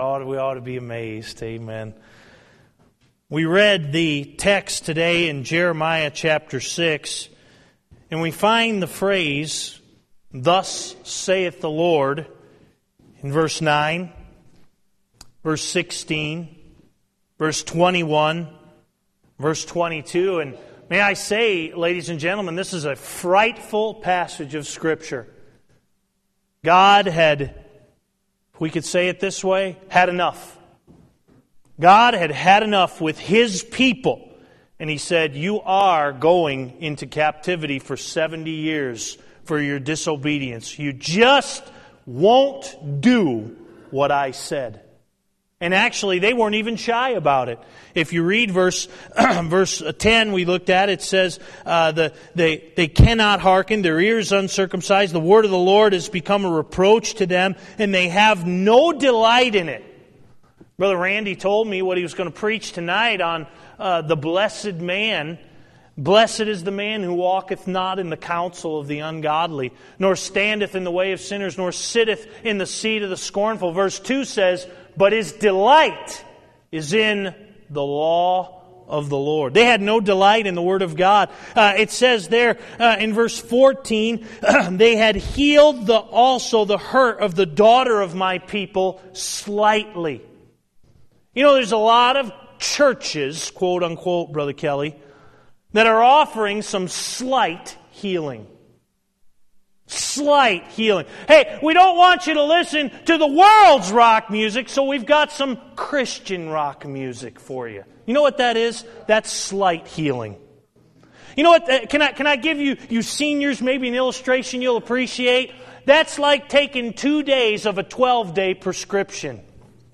We ought to be amazed. Amen. We read the text today in Jeremiah chapter 6, and we find the phrase, "Thus saith the Lord," in verse 9, verse 16, verse 21, verse 22. And may I say, ladies and gentlemen, this is a frightful passage of Scripture. God had, we could say it this way, had enough. God had had enough with His people. And He said, you are going into captivity for 70 years for your disobedience. You just won't do what I said. And actually, they weren't even shy about it. If you read verse 10, we looked at, it says, they cannot hearken, their ears uncircumcised, the word of the Lord has become a reproach to them, and they have no delight in it. Brother Randy told me what he was going to preach tonight on the blessed man. Blessed is the man who walketh not in the counsel of the ungodly, nor standeth in the way of sinners, nor sitteth in the seat of the scornful. Verse 2 says, but his delight is in the law of the Lord. They had no delight in the Word of God. It says there in verse 14, they had healed also the hurt of the daughter of my people slightly. You know, there's a lot of churches, quote unquote, Brother Kelly, that are offering some slight healing. Slight healing. Hey, we don't want you to listen to the world's rock music, so we've got some Christian rock music for you. You know what that is? That's slight healing. You know what? Can I give you seniors maybe an illustration you'll appreciate? That's like taking 2 days of a 12-day prescription.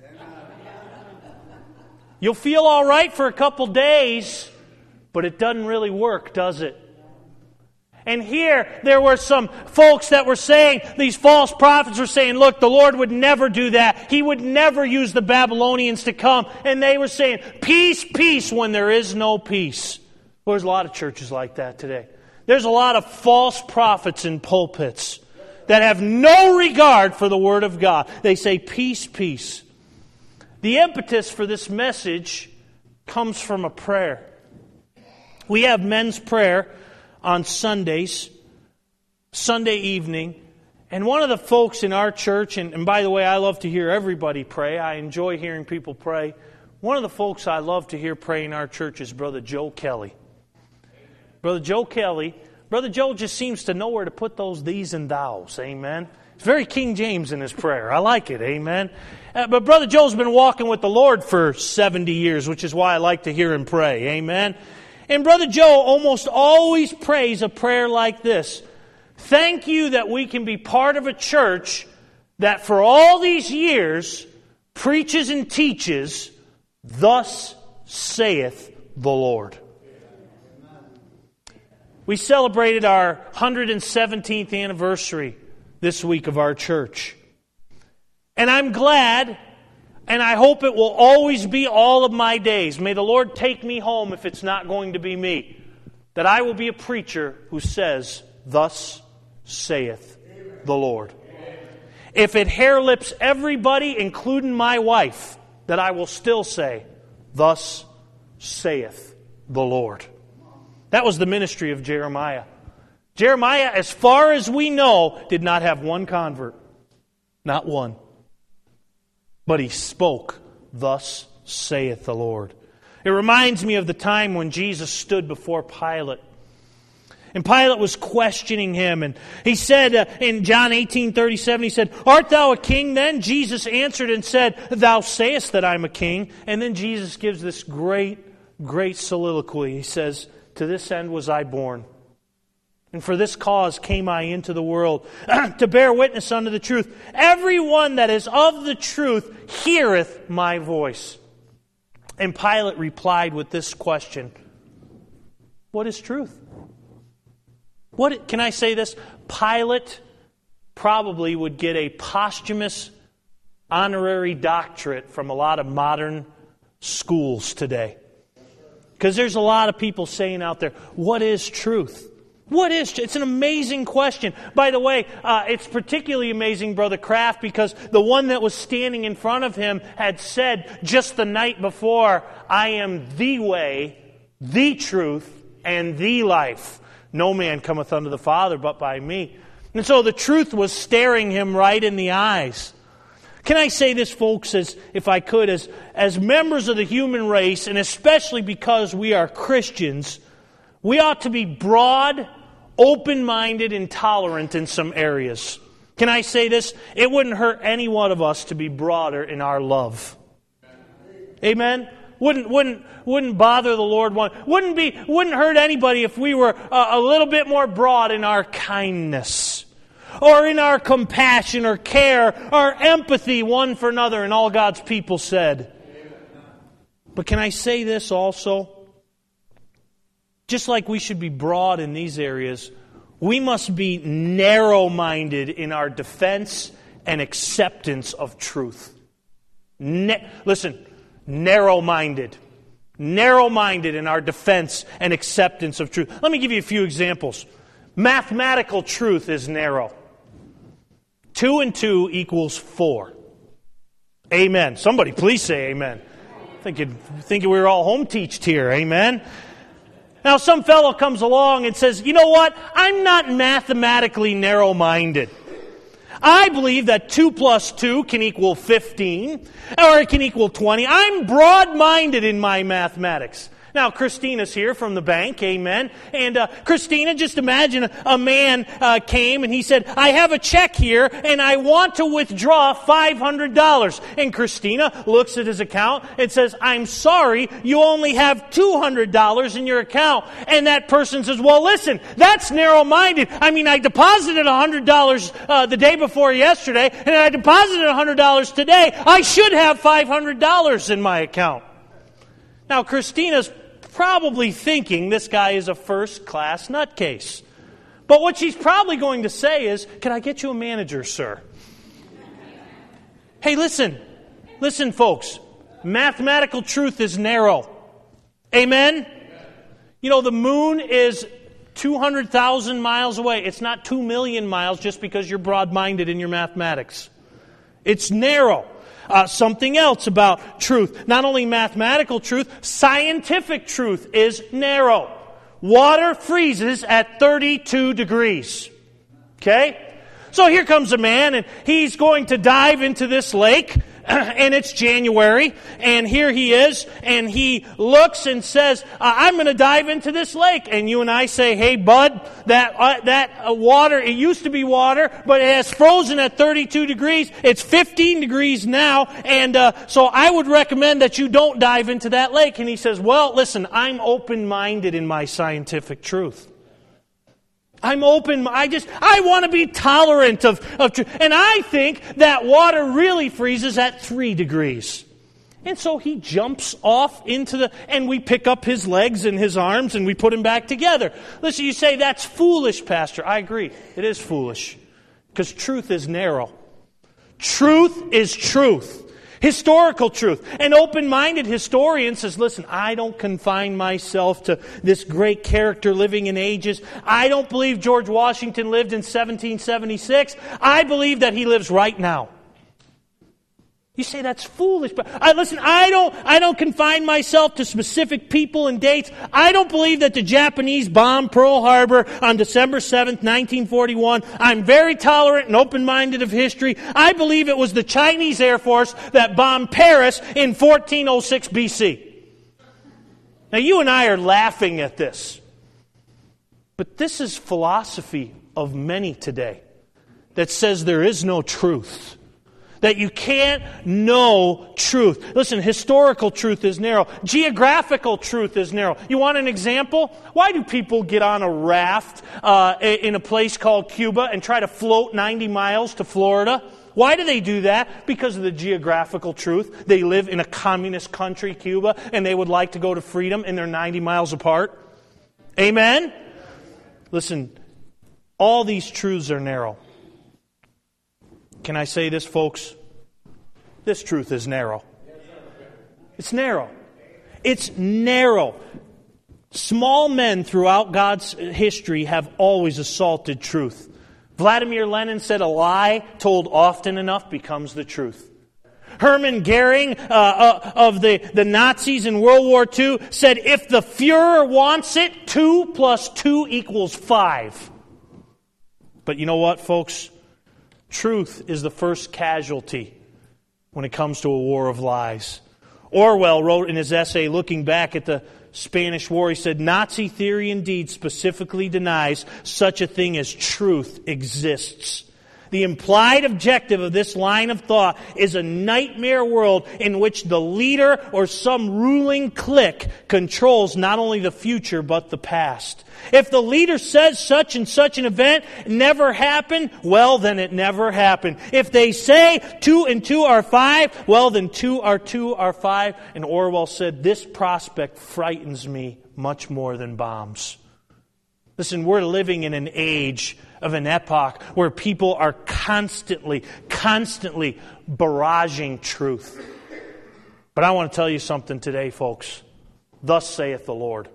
You'll feel all right for a couple days, but it doesn't really work, does it? And here, there were some folks that were saying, these false prophets were saying, look, the Lord would never do that. He would never use the Babylonians to come. And they were saying, peace, peace, when there is no peace. Well, there's a lot of churches like that today. There's a lot of false prophets in pulpits that have no regard for the Word of God. They say, peace, peace. The impetus for this message comes from a prayer. We have men's prayer on Sundays, Sunday evening. And one of the folks in our church, and by the way, I love to hear everybody pray. I enjoy hearing people pray. One of the folks I love to hear pray in our church is Brother Joe Kelly. Brother Joe Kelly. Brother Joe just seems to know where to put those these and thous. Amen. It's very King James in his prayer. I like it. Amen. But Brother Joe's been walking with the Lord for 70 years, which is why I like to hear him pray. Amen. And Brother Joe almost always prays a prayer like this. Thank you that we can be part of a church that for all these years preaches and teaches, thus saith the Lord. We celebrated our 117th anniversary this week of our church. And I'm glad, and I hope it will always be all of my days. May the Lord take me home if it's not going to be me. That I will be a preacher who says, thus saith the Lord. If it hair-lips everybody, including my wife, that I will still say, thus saith the Lord. That was the ministry of Jeremiah. Jeremiah, as far as we know, did not have one convert. Not one. But he spoke, thus saith the Lord. It reminds me of the time when Jesus stood before Pilate. And Pilate was questioning him. And he said in John 18:37, he said, art thou a king then? Jesus answered and said, thou sayest that I'm a king. And then Jesus gives this great, great soliloquy. He says, to this end was I born. And for this cause came I into the world, to bear witness unto the truth. Everyone that is of the truth heareth my voice. And Pilate replied with this question. What is truth? Can I say this? Pilate probably would get a posthumous honorary doctorate from a lot of modern schools today. Because there's a lot of people saying out there, what is truth? What is? It's an amazing question. By the way, it's particularly amazing, Brother Kraft, because the one that was standing in front of him had said just the night before, I am the way, the truth, and the life. No man cometh unto the Father but by me. And so the truth was staring him right in the eyes. Can I say this, folks, if I could, as members of the human race, and especially because we are Christians, we ought to be broad, open-minded, and tolerant in some areas. Can I say this? It wouldn't hurt any one of us to be broader in our love. Amen? Wouldn't bother the Lord one. Wouldn't hurt anybody if we were a little bit more broad in our kindness, or in our compassion, or care, or empathy one for another, and all God's people said. But can I say this also? Just like we should be broad in these areas, we must be narrow-minded in our defense and acceptance of truth. Listen, narrow-minded. Narrow-minded in our defense and acceptance of truth. Let me give you a few examples. Mathematical truth is narrow. 2 and 2 equals 4. Amen. Somebody please say amen. Thinking we were all home teached here. Amen. Now, some fellow comes along and says, you know what? I'm not mathematically narrow-minded. I believe that 2 plus 2 can equal 15, or it can equal 20. I'm broad-minded in my mathematics. Now, Christina's here from the bank, amen. And Christina, just imagine a man came and he said, I have a check here and I want to withdraw $500. And Christina looks at his account and says, I'm sorry, you only have $200 in your account. And that person says, well, listen, that's narrow-minded. I mean, I deposited $100 the day before yesterday and I deposited $100 today. I should have $500 in my account. Now, Christina's probably thinking this guy is a first-class nutcase. But what she's probably going to say is, can I get you a manager, sir? Hey, listen, folks. Mathematical truth is narrow. Amen? You know, the moon is 200,000 miles away. It's not 2 million miles just because you're broad-minded in your mathematics. It's narrow. Something else about truth. Not only mathematical truth, scientific truth is narrow. Water freezes at 32 degrees. Okay? So here comes a man, and he's going to dive into this lake, and it's January, and here he is, and he looks and says, I'm going to dive into this lake. And you and I say, hey, bud, that water, it used to be water, but it has frozen at 32 degrees. It's 15 degrees now, and so I would recommend that you don't dive into that lake. And he says, well, listen, I'm open-minded in my scientific truth. I'm open. I want to be tolerant of truth. And I think that water really freezes at 3 degrees. And so he jumps off and we pick up his legs and his arms and we put him back together. Listen, you say, that's foolish, Pastor. I agree. It is foolish. Because truth is narrow. Truth is truth. Historical truth. An open-minded historian says, listen, I don't confine myself to this great character living in ages. I don't believe George Washington lived in 1776. I believe that he lives right now. You say that's foolish, but listen, I don't confine myself to specific people and dates. I don't believe that the Japanese bombed Pearl Harbor on December 7th, 1941. I'm very tolerant and open-minded of history. I believe it was the Chinese Air Force that bombed Paris in 1406 BC. Now, you and I are laughing at this. But this is philosophy of many today that says there is no truth. That you can't know truth. Listen, historical truth is narrow. Geographical truth is narrow. You want an example? Why do people get on a raft in a place called Cuba and try to float 90 miles to Florida? Why do they do that? Because of the geographical truth. They live in a communist country, Cuba, and they would like to go to freedom, and they're 90 miles apart. Amen? Listen, all these truths are narrow. Can I say this, folks? This truth is narrow. It's narrow. It's narrow. Small men throughout God's history have always assaulted truth. Vladimir Lenin said a lie told often enough becomes the truth. Hermann Goering of the Nazis in World War II said, if the Fuhrer wants it, 2 + 2 = 5. But you know what, folks? Truth is the first casualty when it comes to a war of lies. Orwell wrote in his essay, looking back at the Spanish War, he said, Nazi theory indeed specifically denies such a thing as truth exists. The implied objective of this line of thought is a nightmare world in which the leader or some ruling clique controls not only the future but the past. If the leader says such and such an event never happened, well, then it never happened. If they say 2 and 2 are 5, well, then 2 are 5. And Orwell said, this prospect frightens me much more than bombs. Listen, we're living in an age of an epoch where people are constantly barraging truth. But I want to tell you something today, folks. Thus saith the Lord.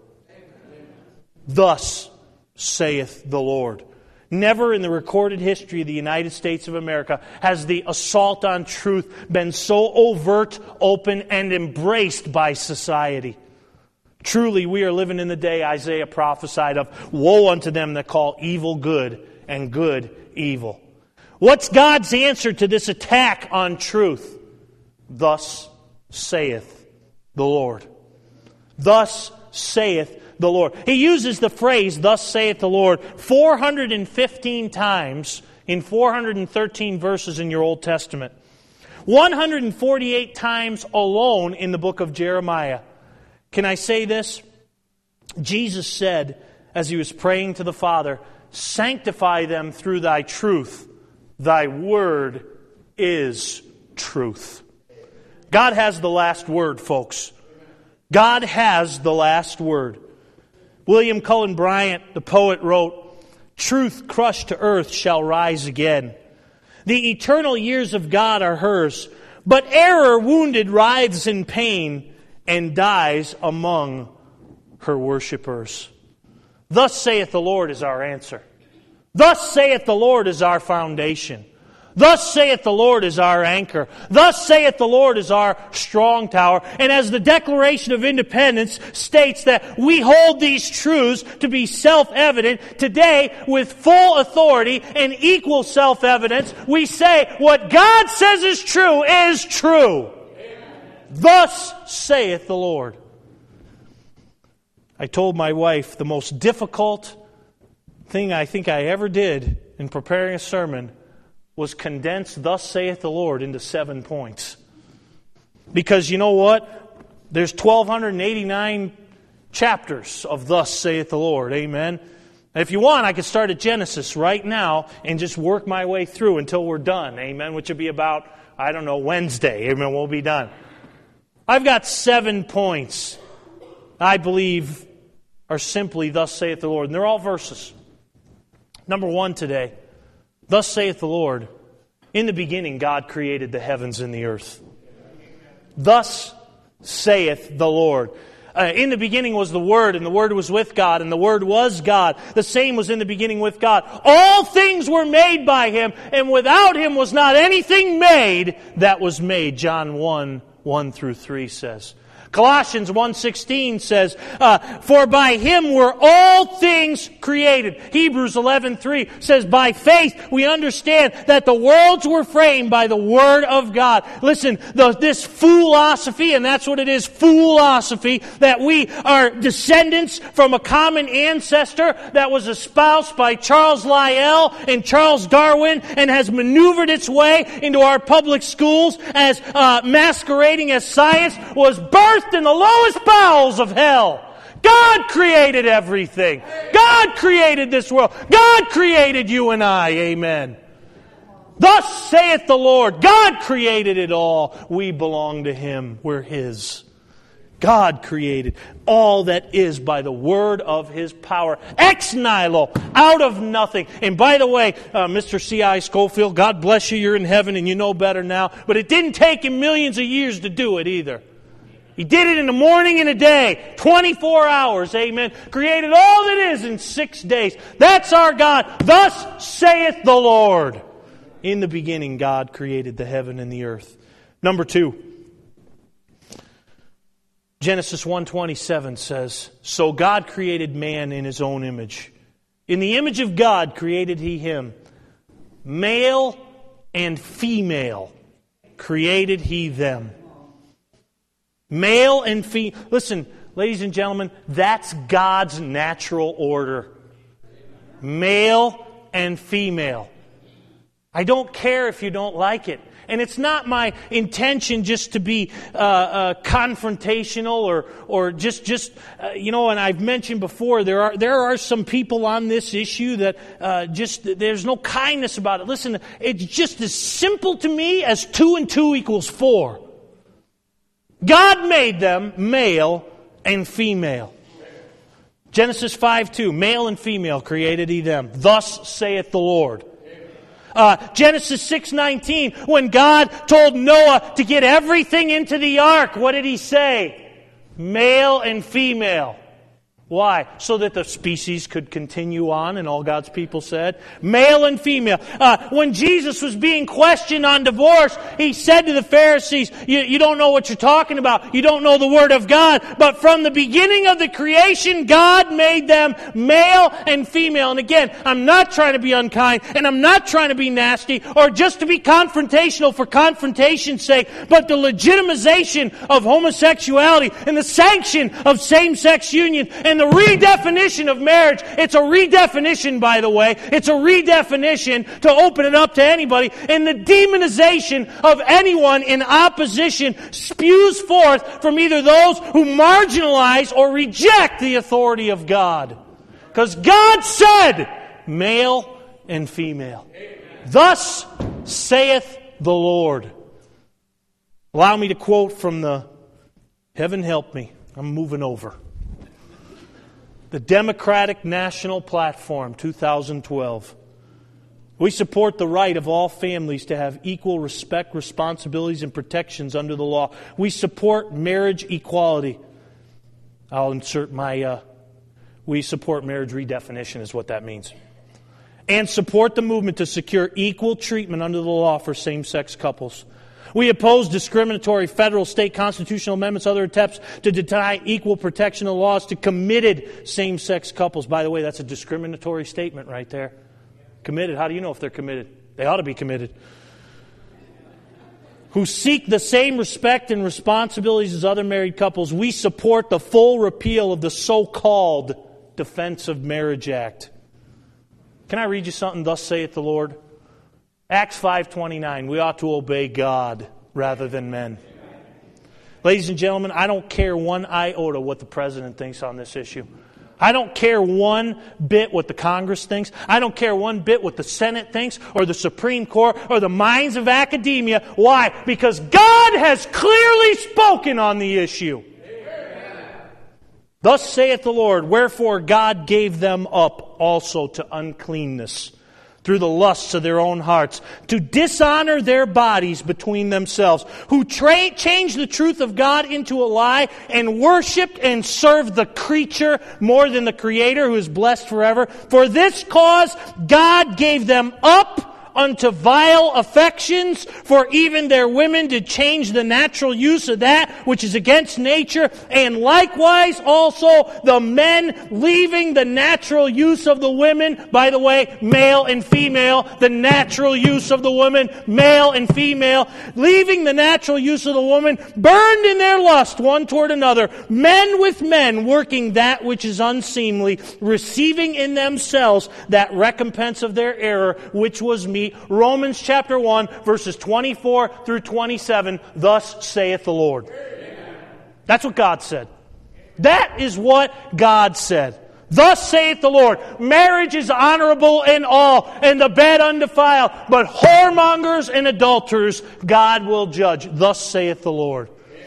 Thus saith the Lord. Never in the recorded history of the United States of America has the assault on truth been so overt, open, and embraced by society. Truly, we are living in the day Isaiah prophesied of, woe unto them that call evil good and good evil. What's God's answer to this attack on truth? Thus saith the Lord. Thus saith the Lord. He uses the phrase, thus saith the Lord, 415 times in 413 verses in your Old Testament. 148 times alone in the book of Jeremiah. Can I say this? Jesus said, as He was praying to the Father, sanctify them through Thy truth. Thy word is truth. God has the last word, folks. God has the last word. William Cullen Bryant, the poet, wrote, truth crushed to earth shall rise again. The eternal years of God are hers, but error wounded writhes in pain and dies among her worshipers. Thus saith the Lord is our answer. Thus saith the Lord is our foundation. Thus saith the Lord is our anchor. Thus saith the Lord is our strong tower. And as the Declaration of Independence states that we hold these truths to be self-evident, today with full authority and equal self-evidence, we say what God says is true is true. Thus saith the Lord. I told my wife the most difficult thing I think I ever did in preparing a sermon was condense thus saith the Lord into 7 points. Because you know what? There's 1,289 chapters of thus saith the Lord. Amen. If you want, I could start at Genesis right now and just work my way through until we're done. Amen. Which would be about, Wednesday. Amen. We'll be done. I've got 7 points I believe are simply thus saith the Lord. And they're all verses. Number 1 today. Thus saith the Lord, in the beginning God created the heavens and the earth. Thus saith the Lord. In the beginning was the Word, and the Word was with God, and the Word was God. The same was in the beginning with God. All things were made by Him, and without Him was not anything made that was made. John 1:1-3 says. Colossians 1:16 says, for by Him were all things created. Hebrews 11:3 says, by faith we understand that the worlds were framed by the Word of God. Listen, this philosophy, and that's what it is, philosophy, that we are descendants from a common ancestor that was espoused by Charles Lyell and Charles Darwin and has maneuvered its way into our public schools as masquerading as science, was birthed in the lowest bowels of hell. God created everything. God created this world. God created you and I. Amen. Thus saith the Lord. God created it all. We belong to Him. We're His. God created all that is by the word of His power. Ex nihilo, out of nothing. And by the way, Mr. C.I. Schofield, God bless you. You're in heaven and you know better now. But it didn't take Him millions of years to do it either. He did it in the morning and a day, 24 hours, amen. Created all that is in 6 days. That's our God. Thus saith the Lord. In the beginning, God created the heaven and the earth. Number 2, Genesis 1:27 says, so God created man in His own image. In the image of God created He him. Male and female created He them. Male and female. Listen, ladies and gentlemen, that's God's natural order. Male and female. I don't care if you don't like it. And it's not my intention just to be confrontational or just and I've mentioned before, there are some people on this issue that there's no kindness about it. Listen, it's just as simple to me as 2 and 2 equals 4. God made them male and female. Genesis 5:2, male and female created He them. Thus saith the Lord. Genesis 6:19, when God told Noah to get everything into the ark, what did He say? Male and female. Why? So that the species could continue on, and all God's people said, male and female. When Jesus was being questioned on divorce, He said to the Pharisees, you don't know what you're talking about. You don't know the Word of God. But from the beginning of the creation, God made them male and female. And again, I'm not trying to be unkind, and I'm not trying to be nasty, or just to be confrontational for confrontation's sake, but the legitimization of homosexuality and the sanction of same-sex union and the redefinition of marriage. It's a redefinition, by the way. It's a redefinition to open it up to anybody. And the demonization of anyone in opposition spews forth from either those who marginalize or reject the authority of God. Because God said, male and female. Thus saith the Lord. Allow me to quote from the, heaven help me, I'm moving over. The Democratic National Platform, 2012. We support the right of all families to have equal respect, responsibilities, and protections under the law. We support marriage equality. I'll insert my, we support marriage redefinition is what that means. And support the movement to secure equal treatment under the law for same-sex couples. We oppose discriminatory federal, state constitutional amendments, other attempts to deny equal protection of laws to committed same-sex couples. By the way, that's a discriminatory statement right there. Committed. How do you know if they're committed? They ought to be committed. Who seek the same respect and responsibilities as other married couples. We support the full repeal of the so-called Defense of Marriage Act. Can I read you something? Thus saith the Lord. Acts 5:29, we ought to obey God rather than men. Ladies and gentlemen, I don't care one iota what the President thinks on this issue. I don't care one bit what the Congress thinks. I don't care one bit what the Senate thinks or the Supreme Court or the minds of academia. Why? Because God has clearly spoken on the issue. Amen. Thus saith the Lord, wherefore God gave them up also to uncleanness through the lusts of their own hearts, to dishonor their bodies between themselves, who changed the truth of God into a lie, and worshipped and served the creature more than the Creator, who is blessed forever. For this cause God gave them up unto vile affections, for even their women did change the natural use of that which is against nature, and likewise also the men, leaving the natural use of the women, by the way, male and female, the natural use of the woman, male and female, leaving the natural use of the woman, burned in their lust one toward another, men with men, working that which is unseemly, receiving in themselves that recompense of their error, which was meet. Romans chapter 1, verses 24 through 27, thus saith the Lord. Amen. That's what God said. That is what God said. Thus saith the Lord, marriage is honorable in all, and the bed undefiled, but whoremongers and adulterers God will judge. Thus saith the Lord.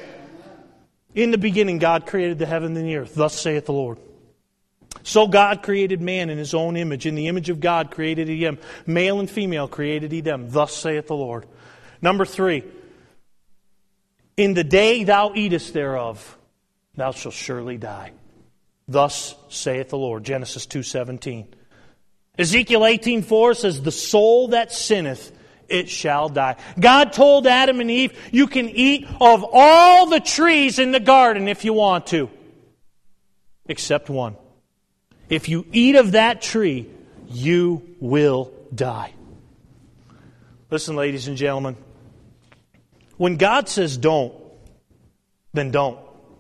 In the beginning God created the heaven and the earth. Thus saith the Lord. So God created man in His own image. In the image of God created He him. Male and female created He them. Thus saith the Lord. Number 3. In the day thou eatest thereof, thou shalt surely die. Thus saith the Lord. Genesis 2:17. Ezekiel 18:4 says, the soul that sinneth, it shall die. God told Adam and Eve, you can eat of all the trees in the garden if you want to, except one. If you eat of that tree, you will die. Listen, ladies and gentlemen, when God says don't, then don't.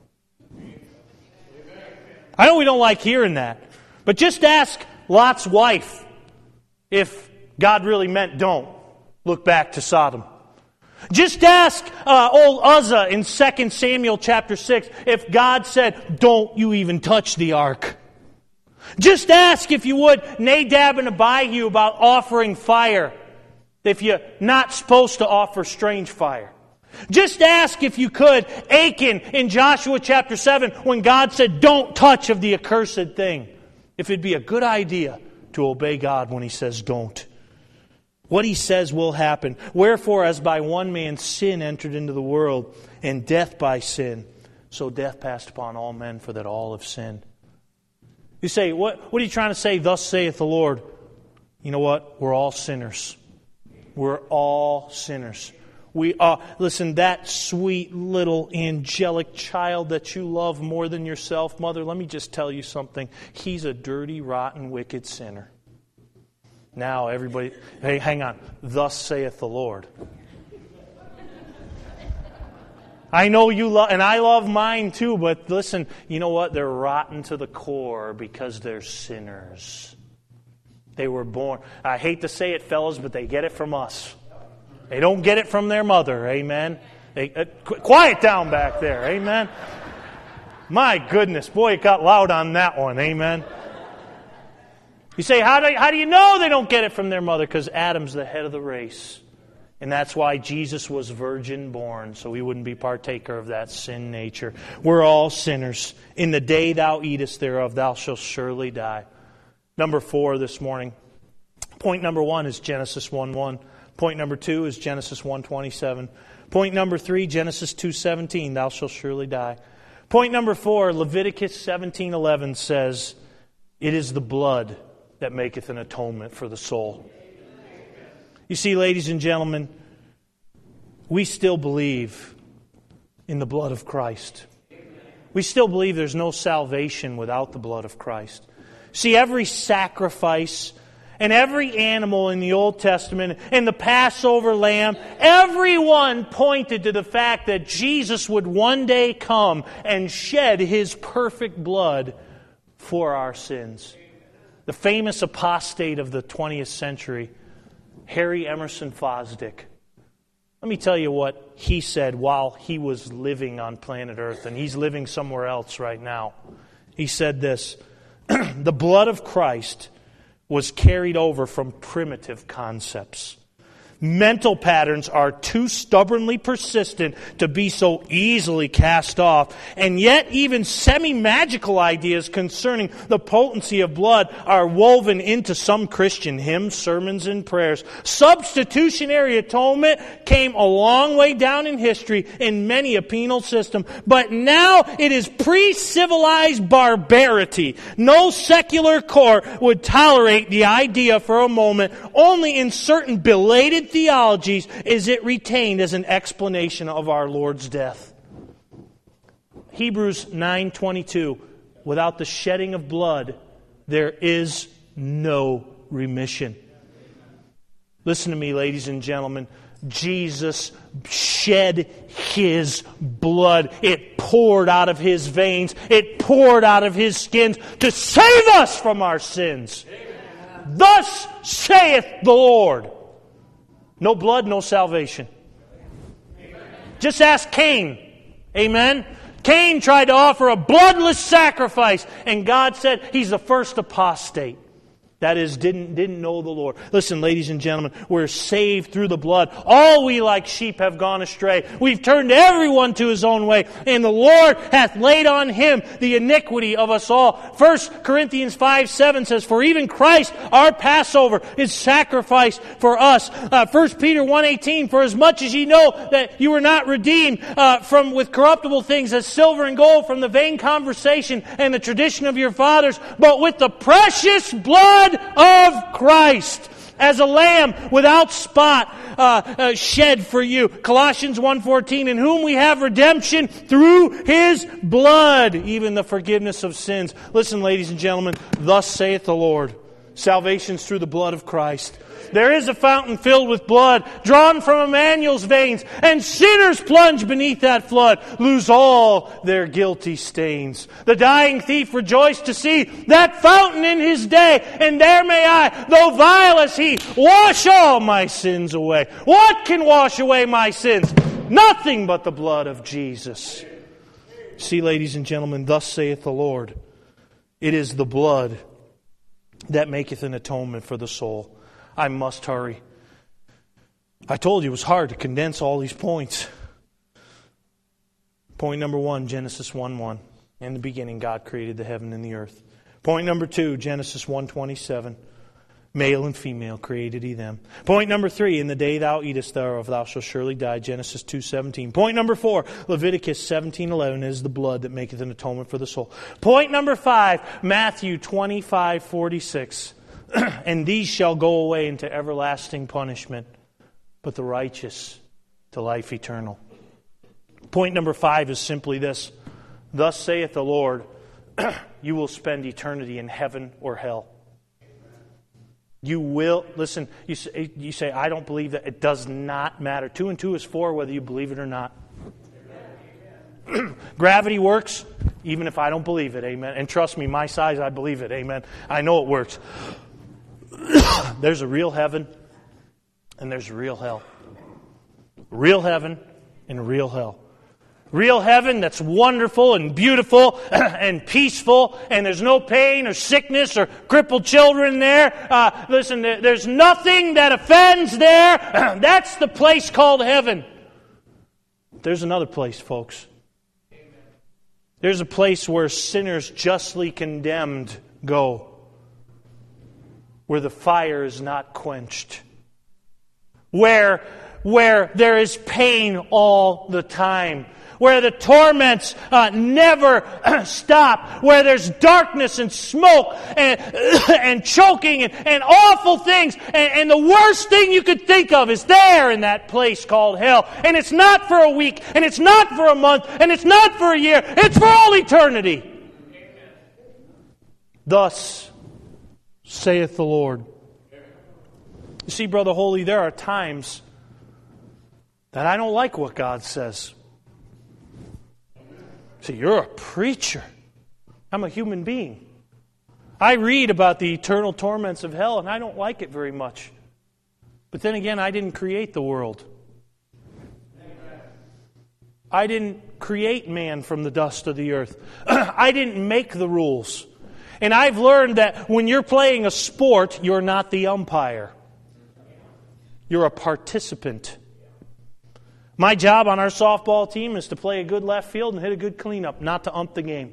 I know we don't like hearing that, but just ask Lot's wife if God really meant don't. Look back to Sodom. Just ask old Uzzah in 2 Samuel chapter 6 if God said, don't you even touch the ark. Just ask, if you would, Nadab and Abihu about offering fire, if you're not supposed to offer strange fire. Just ask, if you could, Achan in Joshua chapter 7 when God said, don't touch of the accursed thing. If it'd be a good idea to obey God when He says don't. What He says will happen. Wherefore, as by one man sin entered into the world, and death by sin, so death passed upon all men, for that all have sinned. You say, what are you trying to say, thus saith the Lord? You know what? We're all sinners. We're all sinners. We are, listen, that sweet little angelic child that you love more than yourself, mother, let me just tell you something. He's a dirty, rotten, wicked sinner. Now everybody, hey, hang on. Thus saith the Lord. I know you love, and I love mine too, but listen, you know what? They're rotten to the core because they're sinners. They were born. I hate to say it, fellas, but they get it from us. They don't get it from their mother, amen? Quiet down back there, amen? My goodness, boy, it got loud on that one, amen? You say, how do you know they don't get it from their mother? Because Adam's the head of the race. And that's why Jesus was virgin born, so he wouldn't be partaker of that sin nature. We're all sinners. In the day thou eatest thereof, thou shalt surely die. Number 4 this morning. Point number 1 is Genesis 1:1. Point number 2 is Genesis 1:27. Point number 3, Genesis 2:17, thou shalt surely die. Point number 4, Leviticus 17:11 says, it is the blood that maketh an atonement for the soul. You see, ladies and gentlemen, we still believe in the blood of Christ. We still believe there's no salvation without the blood of Christ. See, every sacrifice and every animal in the Old Testament and the Passover lamb, everyone pointed to the fact that Jesus would one day come and shed His perfect blood for our sins. The famous apostate of the 20th century, Harry Emerson Fosdick. Let me tell you what he said while he was living on planet Earth, and he's living somewhere else right now. He said this, the blood of Christ was carried over from primitive concepts. Mental patterns are too stubbornly persistent to be so easily cast off. And yet even semi-magical ideas concerning the potency of blood are woven into some Christian hymns, sermons, and prayers. Substitutionary atonement came a long way down in history in many a penal system. But now it is pre-civilized barbarity. No secular court would tolerate the idea for a moment. Only in certain belated theologies is it retained as an explanation of our Lord's death. Hebrews 9:22, without the shedding of blood, there is no remission. Listen to me, ladies and gentlemen. Jesus shed His blood. It poured out of His veins. It poured out of His skins to save us from our sins. Amen. Thus saith the Lord. No blood, no salvation. Amen. Just ask Cain. Amen. Cain tried to offer a bloodless sacrifice, and God said he's the first apostate. That is, didn't know the Lord. Listen, ladies and gentlemen, we're saved through the blood. All we like sheep have gone astray. We've turned everyone to his own way, and the Lord hath laid on him the iniquity of us all. 1 Corinthians 5:7 says, For even Christ, our Passover, is sacrificed for us. 1 Peter 1:18, For as much as ye know that you were not redeemed with corruptible things as silver and gold from the vain conversation and the tradition of your fathers, but with the precious blood of Christ, as a lamb without spot, shed for you. Colossians 1:14, in whom we have redemption through His blood, even the forgiveness of sins. Listen, ladies and gentlemen, thus saith the Lord, salvation's through the blood of Christ. There is a fountain filled with blood, drawn from Emmanuel's veins, and sinners plunge beneath that flood, lose all their guilty stains. The dying thief rejoiced to see that fountain in his day, and there may I, though vile as he, wash all my sins away. What can wash away my sins? Nothing but the blood of Jesus. See, ladies and gentlemen, thus saith the Lord, it is the blood that maketh an atonement for the soul. I must hurry. I told you it was hard to condense all these points. Point number 1, Genesis 1:1. In the beginning, God created the heaven and the earth. Point number 2, Genesis 1:27. Male and female created He them. Point number 3, in the day thou eatest thereof, thou shalt surely die. Genesis 2:17. Point number 4, Leviticus 17:11 is the blood that maketh an atonement for the soul. Point number 5, Matthew 25:46. And these shall go away into everlasting punishment, but the righteous to life eternal. Point number 5 is simply this. Thus saith the Lord, you will spend eternity in heaven or hell. You will, listen, you say, I don't believe that. It does not matter. 2 and 2 is 4, whether you believe it or not. Gravity works, even if I don't believe it, amen. And trust me, my size, I believe it, amen. I know it works. There's a real heaven and there's a real hell. Real heaven and a real hell. Real heaven that's wonderful and beautiful and peaceful, and there's no pain or sickness or crippled children there. Listen, there's nothing that offends there. That's the place called heaven. There's another place, folks. There's a place where sinners justly condemned go, where the fire is not quenched, where there is pain all the time, where the torments never stop, where there's darkness and smoke and choking and awful things. And the worst thing you could think of is there in that place called hell. And it's not for a week, and it's not for a month, and it's not for a year. It's for all eternity. Thus saith the Lord. You see, Brother Holy, there are times that I don't like what God says. See, you're a preacher. I'm a human being. I read about the eternal torments of hell, and I don't like it very much. But then again, I didn't create the world. I didn't create man from the dust of the earth. I didn't make the rules. And I've learned that when you're playing a sport, you're not the umpire. You're a participant. My job on our softball team is to play a good left field and hit a good cleanup, not to ump the game.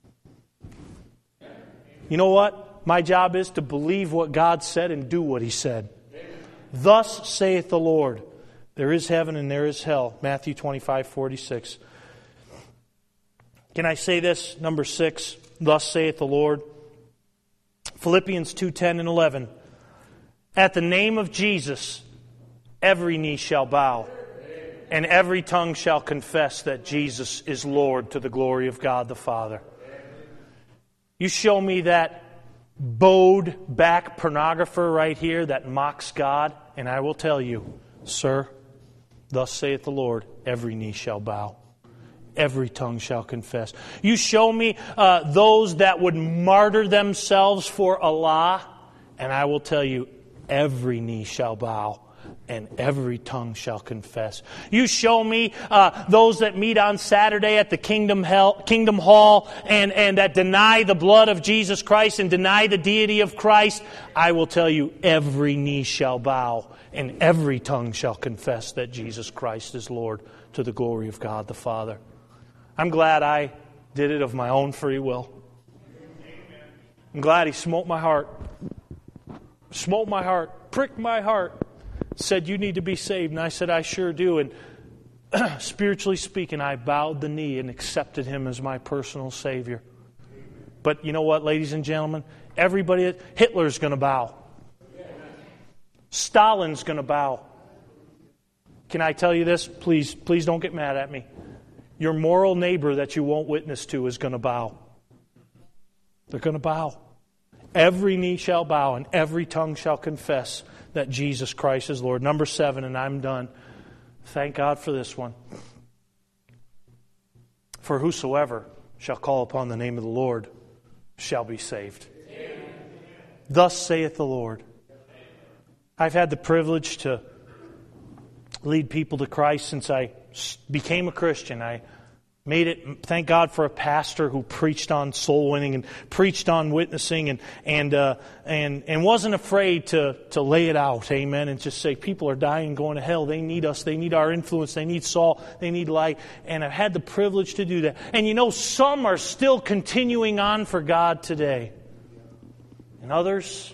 You know what? My job is to believe what God said and do what He said. Thus saith the Lord, there is heaven and there is hell. Matthew 25:46. Can I say this? Number 6, thus saith the Lord. Philippians 2:10 and 11. At the name of Jesus, every knee shall bow, and every tongue shall confess that Jesus is Lord, to the glory of God the Father. You show me that bowed back pornographer right here that mocks God, and I will tell you, sir, thus saith the Lord, every knee shall bow. Every tongue shall confess. You show me those that would martyr themselves for Allah, and I will tell you, every knee shall bow. and every tongue shall confess. You show me those that meet on Saturday at the Kingdom Hall and that deny the blood of Jesus Christ and deny the deity of Christ. I will tell you, every knee shall bow and every tongue shall confess that Jesus Christ is Lord, to the glory of God the Father. I'm glad I did it of my own free will. I'm glad He smote my heart. Smote my heart. Pricked my heart. Said, you need to be saved. And I said, I sure do. And spiritually speaking, I bowed the knee and accepted Him as my personal Savior. But you know what, ladies and gentlemen? Hitler's going to bow. Stalin's going to bow. Can I tell you this? Please don't get mad at me. Your moral neighbor that you won't witness to is going to bow. They're going to bow. Every knee shall bow and every tongue shall confess that Jesus Christ is Lord. Number 7, and I'm done. Thank God for this one. For whosoever shall call upon the name of the Lord shall be saved. Amen. Thus saith the Lord. I've had the privilege to lead people to Christ since I became a Christian. I made it, thank God for a pastor who preached on soul winning and preached on witnessing and wasn't afraid to lay it out, amen, and just say people are dying, going to hell. They need us. They need our influence. They need salt. They need light. And I've had the privilege to do that. And you know, some are still continuing on for God today. And others,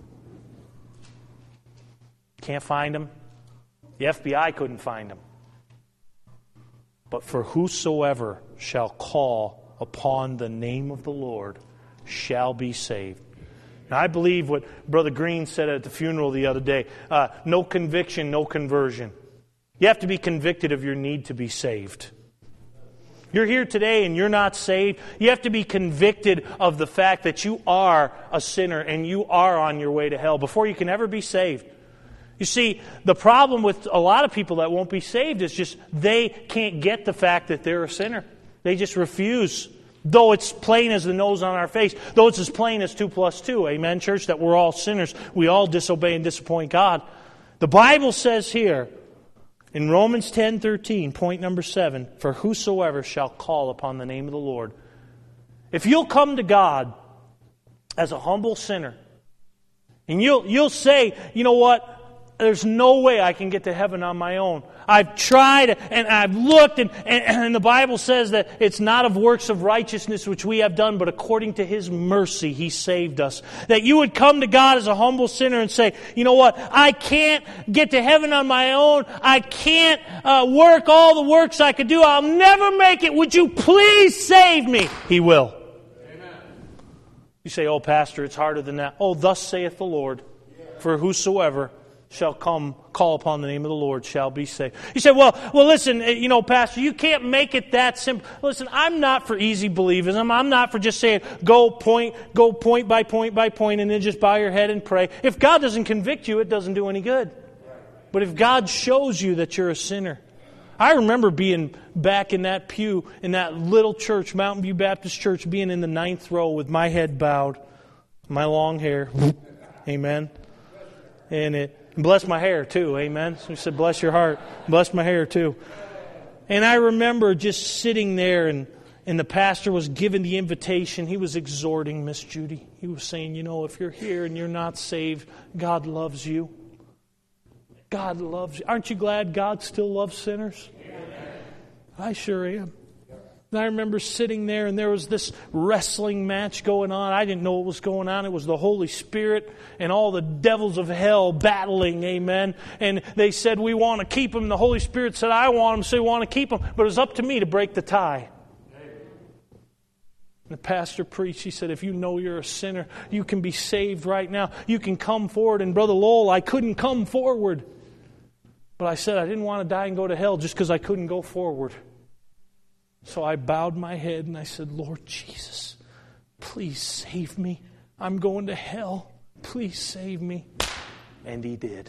can't find them. The FBI couldn't find them. But for whosoever shall call upon the name of the Lord shall be saved. Now, I believe what Brother Green said at the funeral the other day. No conviction, no conversion. You have to be convicted of your need to be saved. You're here today and you're not saved. You have to be convicted of the fact that you are a sinner and you are on your way to hell before you can ever be saved. You see, the problem with a lot of people that won't be saved is just they can't get the fact that they're a sinner. They just refuse. Though it's plain as the nose on our face. Though it's as plain as 2 + 2. Amen, church, that we're all sinners. We all disobey and disappoint God. The Bible says here, in Romans 10:13, point number 7, for whosoever shall call upon the name of the Lord. If you'll come to God as a humble sinner, and you'll say, you know what? There's no way I can get to heaven on my own. I've tried and I've looked and the Bible says that it's not of works of righteousness which we have done, but according to His mercy He saved us. That you would come to God as a humble sinner and say, you know what, I can't get to heaven on my own. I can't work all the works I could do. I'll never make it. Would you please save me? He will. Amen. You say, oh, Pastor, it's harder than that. Oh, thus saith the Lord, for whosoever shall call upon the name of the Lord shall be saved. You say, well, listen, you know, Pastor, you can't make it that simple. Listen, I'm not for easy believism. I'm not for just saying, go point by point by point, and then just bow your head and pray. If God doesn't convict you, it doesn't do any good. But if God shows you that you're a sinner. I remember being back in that pew, in that little church, Mountain View Baptist Church, being in the 9th row with my head bowed, my long hair. Amen. And it bless my hair too, amen. So he said, bless your heart. Bless my hair too. And I remember just sitting there and the pastor was giving the invitation. He was exhorting Miss Judy. He was saying, you know, if you're here and you're not saved, God loves you. God loves you. Aren't you glad God still loves sinners? I sure am. And I remember sitting there and there was this wrestling match going on. I didn't know what was going on. It was the Holy Spirit and all the devils of hell battling, amen. And they said, we want to keep him. The Holy Spirit said, I want him, so we want to keep him. But it was up to me to break the tie. And the pastor preached. He said, if you know you're a sinner, you can be saved right now. You can come forward. And Brother Lowell, I couldn't come forward. But I said I didn't want to die and go to hell just because I couldn't go forward. So I bowed my head and I said, Lord Jesus, please save me. I'm going to hell. Please save me. And He did.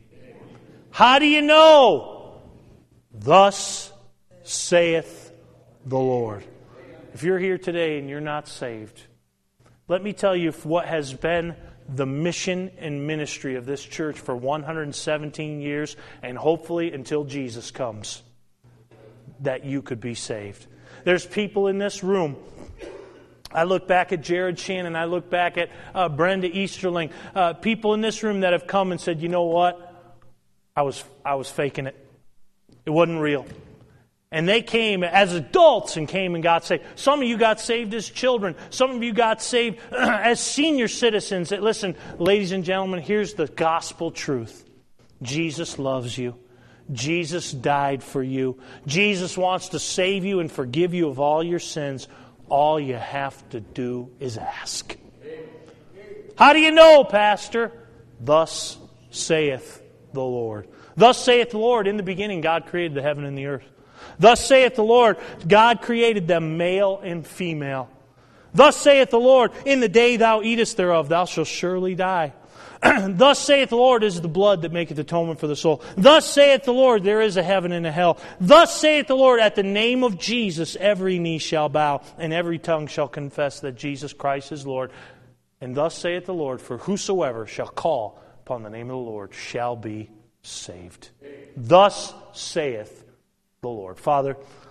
How do you know? Thus saith the Lord. If you're here today and you're not saved, let me tell you what has been the mission and ministry of this church for 117 years, and hopefully until Jesus comes, that you could be saved. There's people in this room. I look back at Jared Shannon. I look back at Brenda Easterling. People in this room that have come and said, you know what? I was faking it. It wasn't real. And they came as adults and came and got saved. Some of you got saved as children. Some of you got saved as senior citizens. Listen, ladies and gentlemen, here's the gospel truth. Jesus loves you. Jesus died for you. Jesus wants to save you and forgive you of all your sins. All you have to do is ask. How do you know, Pastor? Thus saith the Lord. Thus saith the Lord, in the beginning God created the heaven and the earth. Thus saith the Lord, God created them male and female. Thus saith the Lord, in the day thou eatest thereof, thou shalt surely die. Thus saith the Lord, is the blood that maketh atonement for the soul. Thus saith the Lord, there is a heaven and a hell. Thus saith the Lord, at the name of Jesus, every knee shall bow, and every tongue shall confess that Jesus Christ is Lord. And thus saith the Lord, for whosoever shall call upon the name of the Lord shall be saved. Thus saith the Lord. Father,